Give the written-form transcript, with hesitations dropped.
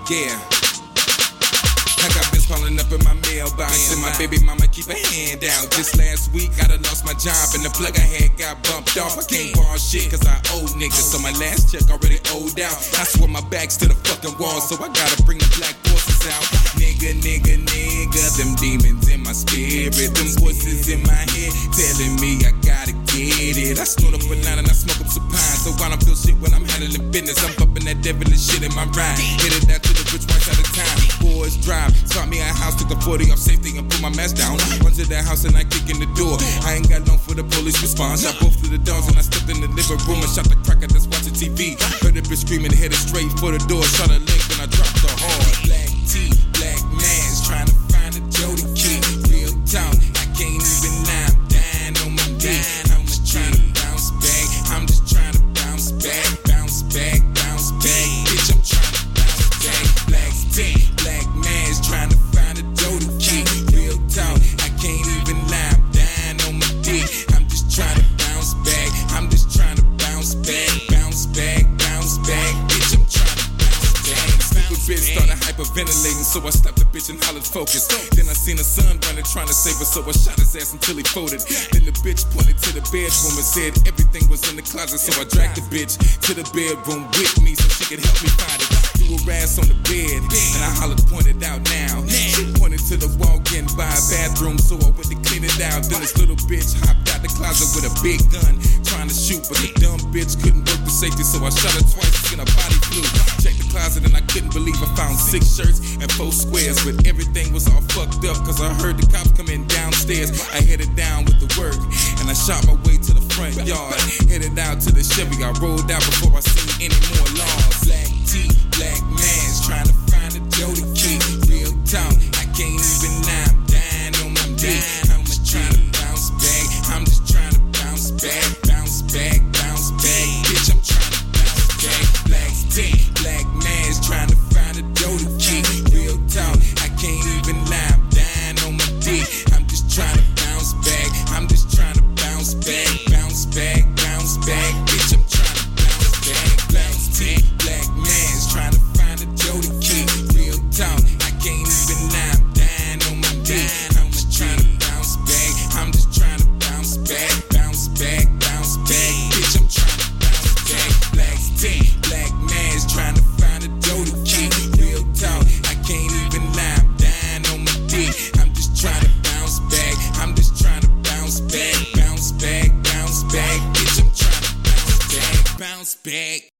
Yeah. I got bills calling up in my mailbox, and my baby mama keep her hand out. Just last week, I done lost my job, and the plug I had got bumped off. I can't borrow shit, cause I owe niggas, so my last check already owed out. I swear my back's to the fucking wall, so I gotta bring the black forces out. Nigga, them demons in my spirit, them voices in my head telling me I gotta get it. I snort up a line and I smoke up some pine, so I don't feel shit when I'm handling business. I'm bumping that devilish shit in my ride, headed out to the rich whites out of time. Boys drive, start me a house, took the 40 off safety and put my mask down. Run to the house and I kick in the door. I ain't got long for the police response. Shot both of the dogs and I stepped in the living room and shot the cracker that's watching TV. Heard a bitch screaming, headed straight for the door. Shot a link and I dropped the hard. Black tee, black man's trying to find a Jody key. Real talk, I can't even lie, I'm dying on my dick. I'm just trying to bounce back. I'm just trying to bounce back, bounce back, bounce back. Bitch, I'm trying to bounce back. Black tee, black man's trying to find a Jody key. Real talk, I can't even lie, I'm dying on my dick. I'm just trying to bounce back. I'm just trying to bounce back, bounce back, bounce back. Bitch, I'm trying to bounce back. Stupid bitch started hyperventilating, so I stopped the bitch and hollered focus. Then I seen a son running trying to save her, so I shot his ass until he folded. Then the bitch pointed to the bedroom and said everything was in the closet, so I dragged the bitch to the bedroom with me so she could help me find it. Threw her ass on the bed and I hollered, pointed out now. She pointed to the walk-in by a bathroom, so I went to clean it out. Then this little bitch hopped out the closet with a big gun trying to shoot, but the dumb bitch couldn't work the safety, so I shot her twice and her body flew. Checked the closet and I couldn't believe I found 6 shirts and 4 squares, but everything was all fucked up cause I heard the cops coming downstairs. I headed down with the work and I shot my way to the front yard. Headed out to the Chevy, I rolled out before I seen any more laws. Black tee, black man's trying to find a Jody key. Real talk, I can't even lie, I'm dying on my dick. I'm just trying to bounce back. I'm just trying to bounce back, bounce back, bounce back. Bitch, I'm trying to bounce back. Black tee, black man's trying to find a Jody key. Real talk, I can't even lie, I'm dying on my dick. I'm just trying to bounce back. I'm just trying to bounce back, bounce back, bounce back. Bitch, I'm trying to bounce back. Black tee, black man's trying to find a Jody key. Real talk, I can't even lie, I'm dying on my dick. I'm just trying to bounce back. I'm just trying to bounce back, bounce back, bounce back. Bitch, I'm trying to bounce back. Black tee, black man's trying to find a Jody key. Real talk, I can't even lie, I'm dying on my dick. I'm just trying to bounce back. I'm just trying to bounce back, bounce back, bounce back. Bitch, I'm trying to bounce back, bounce back.